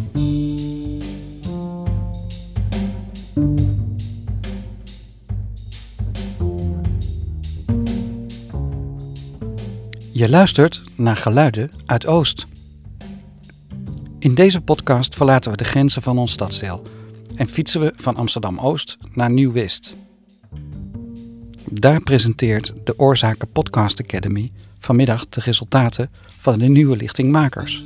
Je luistert naar Geluiden uit Oost. In deze podcast verlaten we de grenzen van ons stadsdeel en fietsen we van Amsterdam-Oost naar Nieuw-West. Daar presenteert de Oorzaken Podcast Academy vanmiddag de resultaten van de nieuwe lichting makers.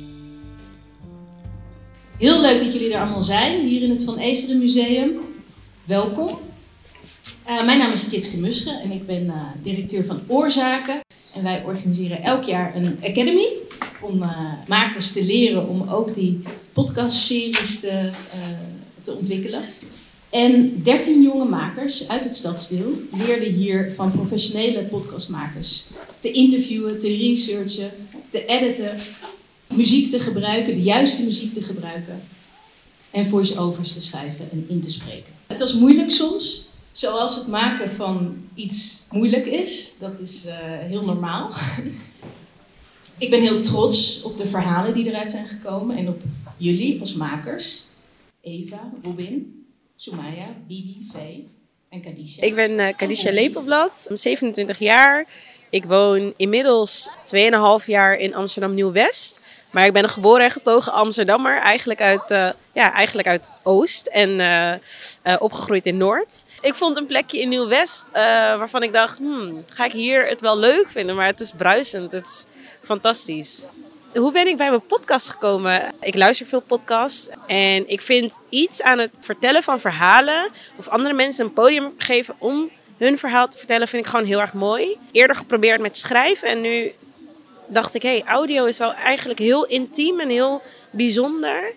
Heel leuk dat jullie er allemaal zijn, hier in het Van Eesteren Museum. Welkom. Mijn naam is Tjitske Musche en ik ben directeur van Oorzaken. En wij organiseren elk jaar een academy om makers te leren om ook die podcastseries te ontwikkelen. En 13 jonge makers uit het stadsdeel leerden hier van professionele podcastmakers te interviewen, te researchen, te editen, muziek te gebruiken, de juiste muziek te gebruiken en voice-overs te schrijven en in te spreken. Het was moeilijk soms. Zoals het maken van iets moeilijk is. Dat is heel normaal. Ik ben heel trots op de verhalen die eruit zijn gekomen. En op jullie als makers. Eva, Robin, Soumaya, Bibi, Vee en Kadisha. Ik ben Kadisha Lepelblad, 27 jaar. Ik woon inmiddels 2,5 jaar in Amsterdam Nieuw-West. Maar ik ben een geboren en getogen Amsterdammer, eigenlijk uit Oost en opgegroeid in Noord. Ik vond een plekje in Nieuw-West waarvan ik dacht, ga ik hier het wel leuk vinden? Maar het is bruisend, het is fantastisch. Hoe ben ik bij mijn podcast gekomen? Ik luister veel podcasts en ik vind iets aan het vertellen van verhalen of andere mensen een podium geven om hun verhaal te vertellen, vind ik gewoon heel erg mooi. Eerder geprobeerd met schrijven en nu dacht ik, audio is wel eigenlijk heel intiem en heel bijzonder.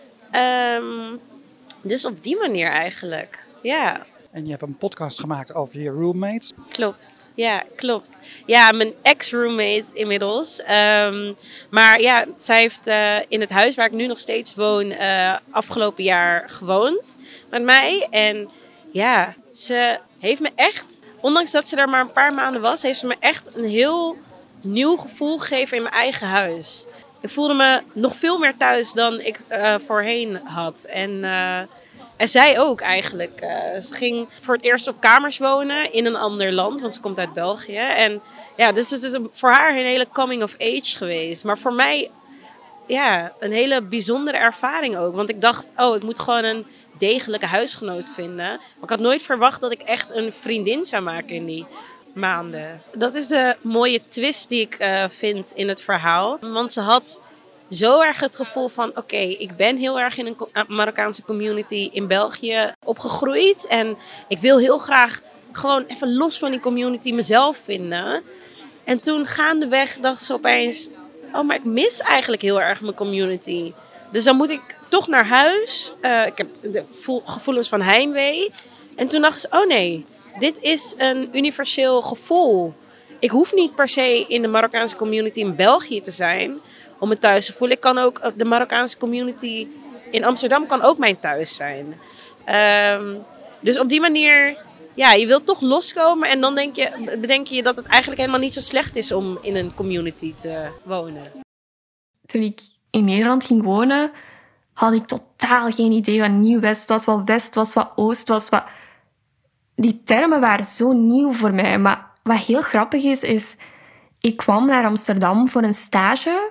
Dus op die manier eigenlijk, ja. En je hebt een podcast gemaakt over je roommates. Klopt, ja, klopt. Ja, mijn ex-roommate inmiddels. Maar ja, zij heeft in het huis waar ik nu nog steeds woon afgelopen jaar gewoond met mij. En ja, ze heeft me echt, ondanks dat ze daar maar een paar maanden was, heeft ze me echt een heel nieuw gevoel gegeven in mijn eigen huis. Ik voelde me nog veel meer thuis dan ik voorheen had. En zij ook eigenlijk. Ze ging voor het eerst op kamers wonen in een ander land, want ze komt uit België. En ja, dus het is voor haar een hele coming of age geweest. Maar voor mij, ja, een hele bijzondere ervaring ook. Want ik dacht, ik moet gewoon een degelijke huisgenoot vinden. Maar ik had nooit verwacht dat ik echt een vriendin zou maken in die maanden. Dat is de mooie twist die ik vind in het verhaal. Want ze had zo erg het gevoel van, ik ben heel erg in een Marokkaanse community in België opgegroeid. En ik wil heel graag gewoon even los van die community mezelf vinden. En toen gaandeweg dacht ze opeens, maar ik mis eigenlijk heel erg mijn community. Dus dan moet ik toch naar huis. Ik heb de gevoelens van heimwee. En toen dacht ze, nee, dit is een universeel gevoel. Ik hoef niet per se in de Marokkaanse community in België te zijn om me thuis te voelen. Ik kan ook, de Marokkaanse community in Amsterdam kan ook mijn thuis zijn. Dus op die manier, ja, je wilt toch loskomen en dan bedenk je dat het eigenlijk helemaal niet zo slecht is om in een community te wonen. Toen ik in Nederland ging wonen, had ik totaal geen idee wat Nieuw-West was, wat West was, wat Oost was, wat... Die termen waren zo nieuw voor mij. Maar wat heel grappig is ik kwam naar Amsterdam voor een stage,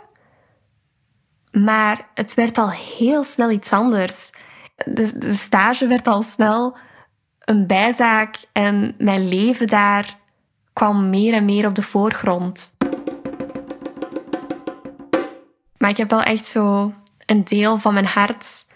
maar het werd al heel snel iets anders. De stage werd al snel een bijzaak en mijn leven daar kwam meer en meer op de voorgrond. Maar ik heb wel echt zo een deel van mijn hart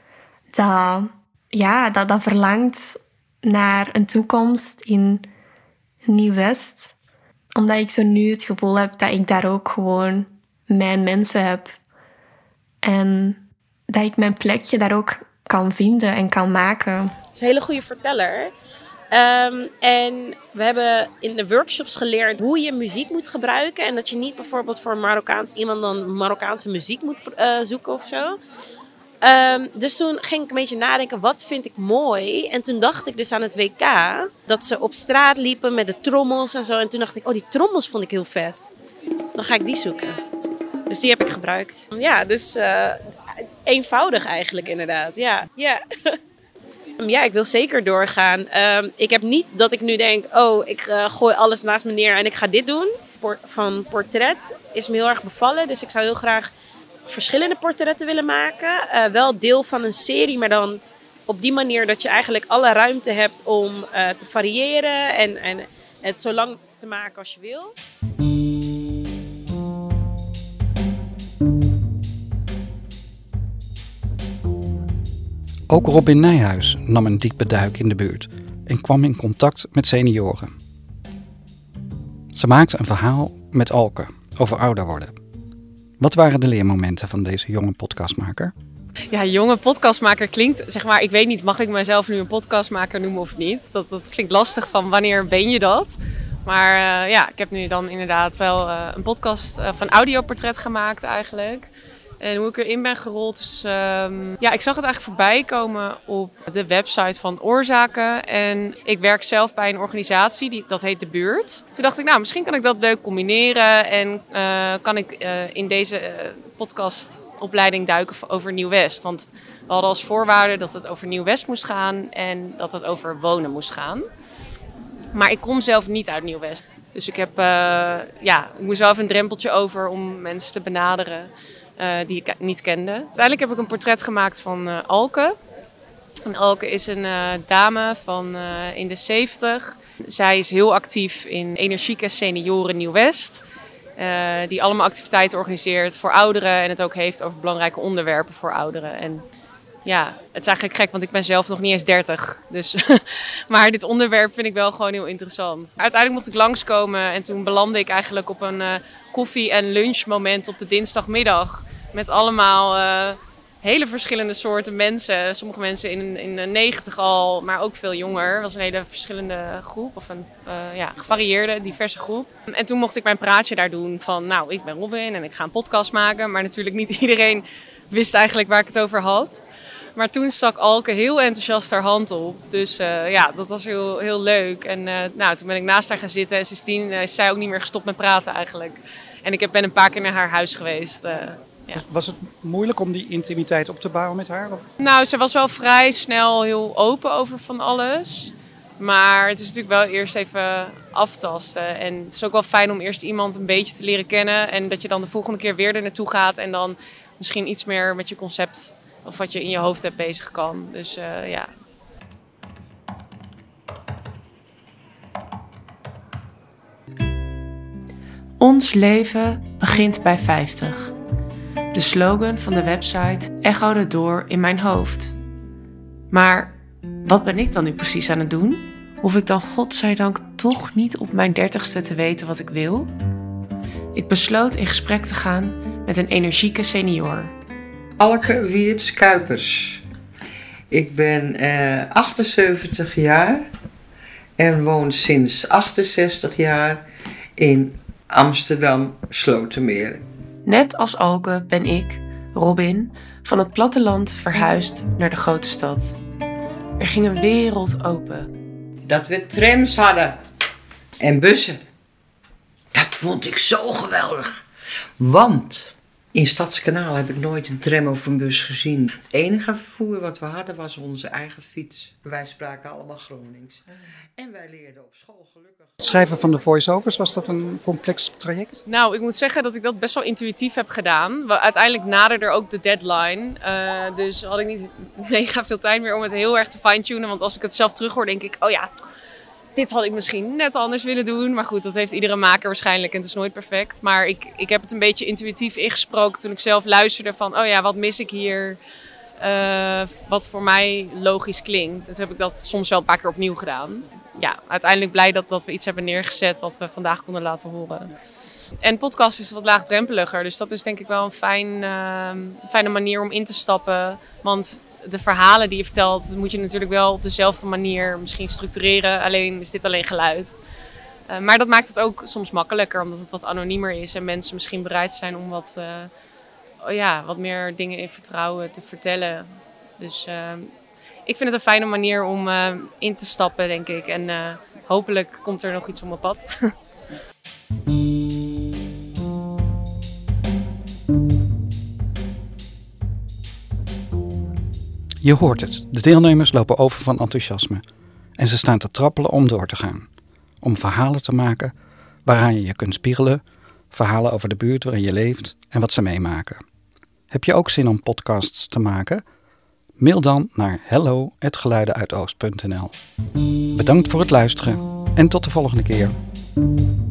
dat verlangt naar een toekomst in Nieuw-West. Omdat ik zo nu het gevoel heb dat ik daar ook gewoon mijn mensen heb. En dat ik mijn plekje daar ook kan vinden en kan maken. Het is een hele goede verteller. En we hebben in de workshops geleerd hoe je muziek moet gebruiken. En dat je niet bijvoorbeeld voor iemand dan Marokkaanse muziek moet zoeken of zo. Dus toen ging ik een beetje nadenken, wat vind ik mooi? En toen dacht ik dus aan het WK, dat ze op straat liepen met de trommels en zo. En toen dacht ik, die trommels vond ik heel vet. Dan ga ik die zoeken. Dus die heb ik gebruikt. Ja, dus eenvoudig eigenlijk inderdaad. Ja. Ja, ik wil zeker doorgaan. Ik heb niet dat ik nu denk, ik gooi alles naast me neer en ik ga dit doen. Van portret is me heel erg bevallen. Dus ik zou heel graag verschillende portretten willen maken. Wel deel van een serie, maar dan op die manier dat je eigenlijk alle ruimte hebt om te variëren en het zo lang te maken als je wil. Ook Robin Nijhuis nam een diepe duik in de buurt en kwam in contact met senioren. Ze maakte een verhaal met Alke over ouder worden. Wat waren de leermomenten van deze jonge podcastmaker? Ja, jonge podcastmaker klinkt, zeg maar, ik weet niet, mag ik mezelf nu een podcastmaker noemen of niet? Dat klinkt lastig van wanneer ben je dat? Maar ik heb nu dan inderdaad wel een podcast van audioportret gemaakt eigenlijk. En hoe ik erin ben gerold, dus ik zag het eigenlijk voorbij komen op de website van Oorzaken. En ik werk zelf bij een organisatie, dat heet De Buurt. Toen dacht ik, misschien kan ik dat leuk combineren en kan ik in deze podcastopleiding duiken over Nieuw-West. Want we hadden als voorwaarde dat het over Nieuw-West moest gaan en dat het over wonen moest gaan. Maar ik kom zelf niet uit Nieuw-West. Dus ik heb, ik moest wel even een drempeltje over om mensen te benaderen. Die ik niet kende. Uiteindelijk heb ik een portret gemaakt van Alke. En Alke is een dame van in de 70. Zij is heel actief in Energieke Senioren Nieuw-West. Die allemaal activiteiten organiseert voor ouderen. En het ook heeft over belangrijke onderwerpen voor ouderen. En ja, het is eigenlijk gek, want ik ben zelf nog niet eens 30. Dus maar dit onderwerp vind ik wel gewoon heel interessant. Uiteindelijk mocht ik langskomen en toen belandde ik eigenlijk op een koffie- en lunchmoment op de dinsdagmiddag. Met allemaal hele verschillende soorten mensen. Sommige mensen in de 90 al, maar ook veel jonger. Het was een hele verschillende groep, of een gevarieerde, diverse groep. En toen mocht ik mijn praatje daar doen van, ik ben Robin en ik ga een podcast maken. Maar natuurlijk niet iedereen wist eigenlijk waar ik het over had. Maar toen stak Alke heel enthousiast haar hand op. Dus dat was heel, heel leuk. En toen ben ik naast haar gaan zitten en sindsdien is zij ook niet meer gestopt met praten eigenlijk. En ik ben een paar keer naar haar huis geweest. Was het moeilijk om die intimiteit op te bouwen met haar? Of? Ze was wel vrij snel heel open over van alles. Maar het is natuurlijk wel eerst even aftasten. En het is ook wel fijn om eerst iemand een beetje te leren kennen. En dat je dan de volgende keer weer er naartoe gaat. En dan misschien iets meer met je concept of wat je in je hoofd hebt bezig kan. Dus Ons leven begint bij 50. De slogan van de website echode door in mijn hoofd. Maar wat ben ik dan nu precies aan het doen? Hoef ik dan godzijdank toch niet op mijn 30ste te weten wat ik wil? Ik besloot in gesprek te gaan met een energieke senior. Alke Wiertz-Kuipers. Ik ben 78 jaar en woon sinds 68 jaar in Amsterdam-Slotermeer. Net als Alke ben ik, Robin, van het platteland verhuisd naar de grote stad. Er ging een wereld open. Dat we trams hadden en bussen. Dat vond ik zo geweldig. Want in Stadskanaal heb ik nooit een tram of een bus gezien. Het enige vervoer wat we hadden was onze eigen fiets. Wij spraken allemaal Gronings. En wij leerden op school gelukkig. Het schrijven van de voice-overs, was dat een complex traject? ik moet zeggen dat ik dat best wel intuïtief heb gedaan. Uiteindelijk naderde er ook de deadline. Dus had ik niet mega veel tijd meer om het heel erg te fine-tunen. Want als ik het zelf terughoor, denk ik, dit had ik misschien net anders willen doen. Maar goed, dat heeft iedere maker waarschijnlijk en het is nooit perfect. Maar ik heb het een beetje intuïtief ingesproken toen ik zelf luisterde van, wat mis ik hier? Wat voor mij logisch klinkt. En toen heb ik dat soms wel een paar keer opnieuw gedaan. Ja, uiteindelijk blij dat we iets hebben neergezet wat we vandaag konden laten horen. En podcast is wat laagdrempeliger. Dus dat is denk ik wel een fijne manier om in te stappen. Want de verhalen die je vertelt, moet je natuurlijk wel op dezelfde manier misschien structureren. Alleen is dit alleen geluid. Maar dat maakt het ook soms makkelijker, omdat het wat anoniemer is. En mensen misschien bereid zijn om wat meer dingen in vertrouwen te vertellen. Dus ik vind het een fijne manier om in te stappen, denk ik. En hopelijk komt er nog iets op mijn pad. Je hoort het, de deelnemers lopen over van enthousiasme. En ze staan te trappelen om door te gaan. Om verhalen te maken waaraan je je kunt spiegelen, verhalen over de buurt waarin je leeft en wat ze meemaken. Heb je ook zin om podcasts te maken? Mail dan naar hello@geluidenuitoost.nl. Bedankt voor het luisteren en tot de volgende keer.